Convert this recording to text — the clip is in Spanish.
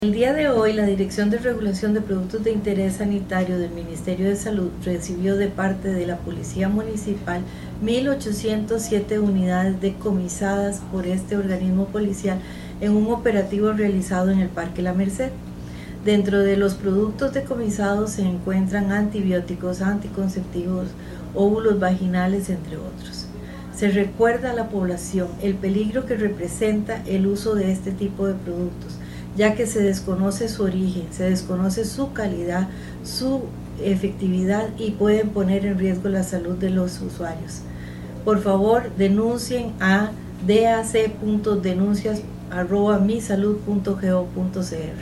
El día de hoy, la Dirección de Regulación de Productos de Interés Sanitario del Ministerio de Salud recibió de parte de la Policía Municipal 1.807 unidades decomisadas por este organismo policial en un operativo realizado en el Parque La Merced. Dentro de los productos decomisados se encuentran antibióticos, anticonceptivos, óvulos vaginales, entre otros. Se recuerda a la población el peligro que representa el uso de este tipo de productos, ya que se desconoce su origen, se desconoce su calidad, su efectividad y pueden poner en riesgo la salud de los usuarios. Por favor, denuncien a dac.denuncias@misalud.go.cr.